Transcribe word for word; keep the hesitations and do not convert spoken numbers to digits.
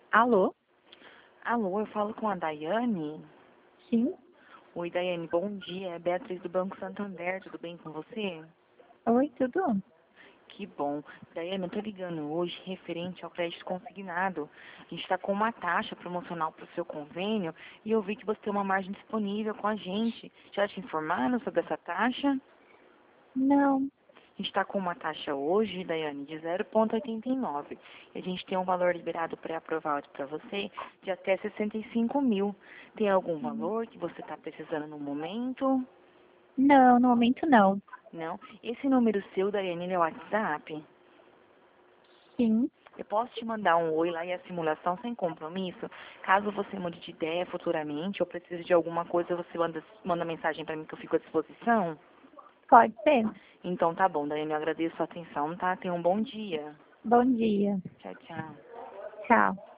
Alô? Alô, eu falo com a Daiane? Sim? Oi, Daiane, bom dia. É Beatriz do Banco Santander, tudo bem com você? Oi, tudo? Que bom. Daiane, eu tô ligando hoje referente ao crédito consignado. A gente está com uma taxa promocional para o seu convênio e eu vi que você tem uma margem disponível com a gente. Já te informaram sobre essa taxa? Não. A gente está com uma taxa hoje, Daiane, de zero vírgula oitenta e nove. E a gente tem um valor liberado pré-aprovado para você de até sessenta e cinco mil. Tem algum valor que você está precisando no momento? Não, no momento não. Não? Esse número seu, Daiane, ele é o WhatsApp? Sim, Eu posso te mandar um oi lá e a simulação sem compromisso? Caso você mude de ideia futuramente ou precise de alguma coisa, você manda, manda mensagem para mim que eu fico à disposição? pode ser. Então tá bom, Daiane, eu agradeço a atenção, tá? Tenha um bom dia. Bom dia. Tchau, tchau. Tchau.